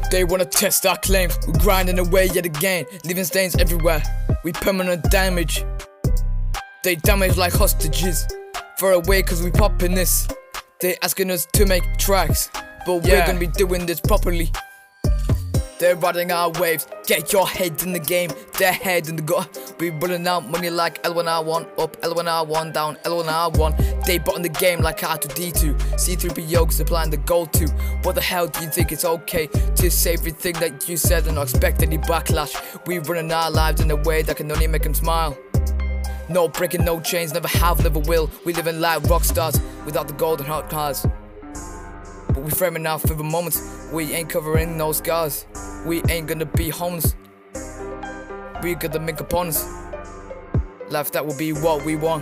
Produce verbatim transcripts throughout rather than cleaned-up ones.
They wanna test our claims, we're grinding away yet again, leaving stains everywhere, we permanent damage. They damage like hostages, far away cause we poppin' this. They asking us to make tracks, but yeah. we're gonna be doing this properly. They're riding our waves, get your head in the game, their head in the gut. We running out money like L one R one, up L one R one, down L one R one. They botting the game like R two D two, C three P O supplying the gold to. What the hell do you think it's okay to say everything that you said and not expect any backlash? We running our lives in a way that can only make them smile. No breaking, no chains, never have, never will. We living like rock stars without the golden hot cars. But we framing out for the moments, we ain't covering no scars. We ain't gonna be homeless, we gonna make opponents. Life that will be what we want,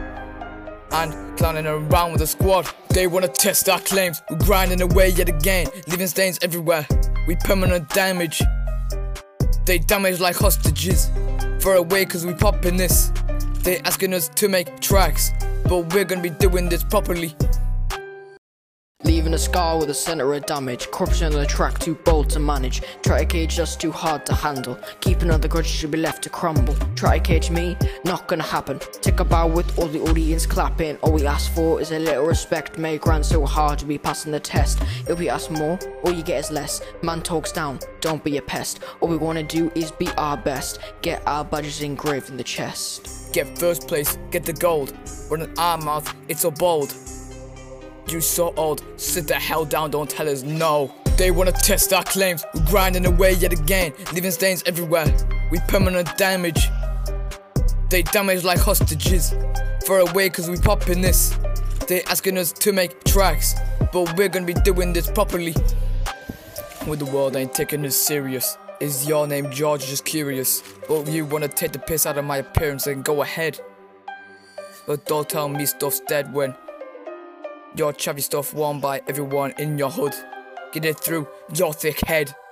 and clowning around with a squad. They wanna test our claims, we're grinding away yet again, leaving stains everywhere, we permanent damage. They damage like hostages, far away cause we poppin' this. They asking us to make tracks, but we're gonna be doing this properly. Leaving a scar with a centre of damage. Corruption on the track too bold to manage. Try to cage us too hard to handle. Keeping other grudges should be left to crumble. Try to cage me, not gonna happen. Take a bow with all the audience clapping. All we ask for is a little respect. May grind so hard to be passing the test. If we ask more, all you get is less. Man talks down, don't be a pest. All we wanna do is be our best. Get our badges engraved in the chest. Get first place, get the gold. Running our mouth, it's so bold. You so old, sit the hell down, don't tell us no. They wanna test our claims, we're grinding away yet again, leaving stains everywhere, we permanent damage. They damage like hostages, far away cause we poppin' this. They asking us to make tracks, but we're gonna be doing this properly. When the world ain't taking us serious, is your name George, just curious? But you wanna take the piss out of my appearance, then go ahead. But don't tell me stuff's dead when your chavvy stuff worn by everyone in your hood. Get it through your thick head.